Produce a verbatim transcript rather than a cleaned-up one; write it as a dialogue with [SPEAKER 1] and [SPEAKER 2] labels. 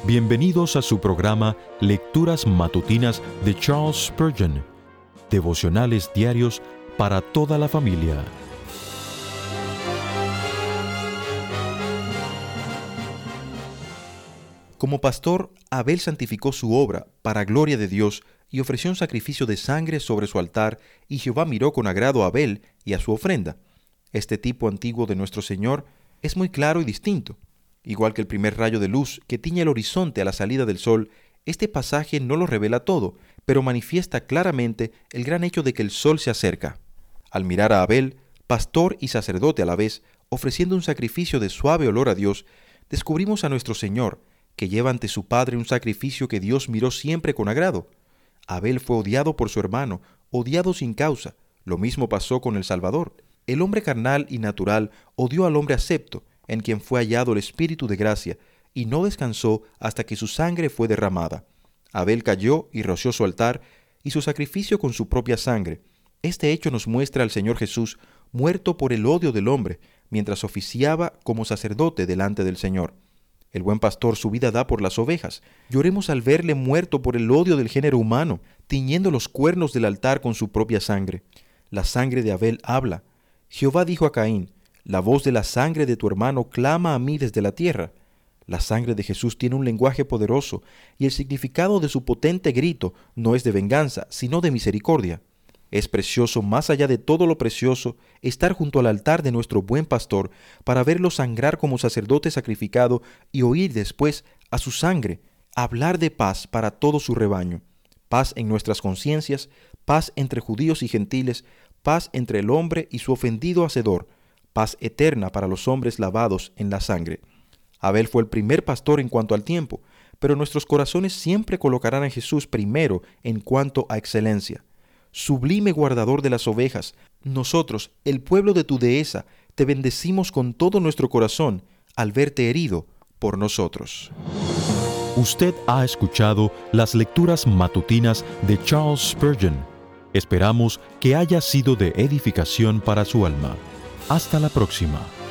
[SPEAKER 1] Bienvenidos a su programa Lecturas Matutinas de Charles Spurgeon, devocionales diarios para toda la familia.
[SPEAKER 2] Como pastor, Abel santificó su obra para gloria de Dios y ofreció un sacrificio de sangre sobre su altar, y Jehová miró con agrado a Abel y a su ofrenda. Este tipo antiguo de nuestro Señor es muy claro y distinto. Igual que el primer rayo de luz que tiñe el horizonte a la salida del sol, este pasaje no lo revela todo, pero manifiesta claramente el gran hecho de que el sol se acerca. Al mirar a Abel, pastor y sacerdote a la vez, ofreciendo un sacrificio de suave olor a Dios, descubrimos a nuestro Señor, que lleva ante su Padre un sacrificio que Dios miró siempre con agrado. Abel fue odiado por su hermano, odiado sin causa. Lo mismo pasó con el Salvador. El hombre carnal y natural odió al hombre acepto, en quien fue hallado el Espíritu de gracia, y no descansó hasta que su sangre fue derramada. Abel cayó y roció su altar y su sacrificio con su propia sangre. Este hecho nos muestra al Señor Jesús muerto por el odio del hombre, mientras oficiaba como sacerdote delante del Señor. El buen pastor su vida da por las ovejas. Lloremos al verle muerto por el odio del género humano, tiñendo los cuernos del altar con su propia sangre. La sangre de Abel habla. Jehová dijo a Caín: la voz de la sangre de tu hermano clama a mí desde la tierra. La sangre de Jesús tiene un lenguaje poderoso, y el significado de su potente grito no es de venganza, sino de misericordia. Es precioso, más allá de todo lo precioso, estar junto al altar de nuestro buen pastor para verlo sangrar como sacerdote sacrificado y oír después a su sangre hablar de paz para todo su rebaño. Paz en nuestras conciencias, paz entre judíos y gentiles, paz entre el hombre y su ofendido hacedor, paz eterna para los hombres lavados en la sangre. Abel fue el primer pastor en cuanto al tiempo, pero nuestros corazones siempre colocarán a Jesús primero en cuanto a excelencia. Sublime guardador de las ovejas, nosotros, el pueblo de tu dehesa, te bendecimos con todo nuestro corazón al verte herido por nosotros.
[SPEAKER 1] Usted ha escuchado las lecturas matutinas de Charles Spurgeon. Esperamos que haya sido de edificación para su alma. Hasta la próxima.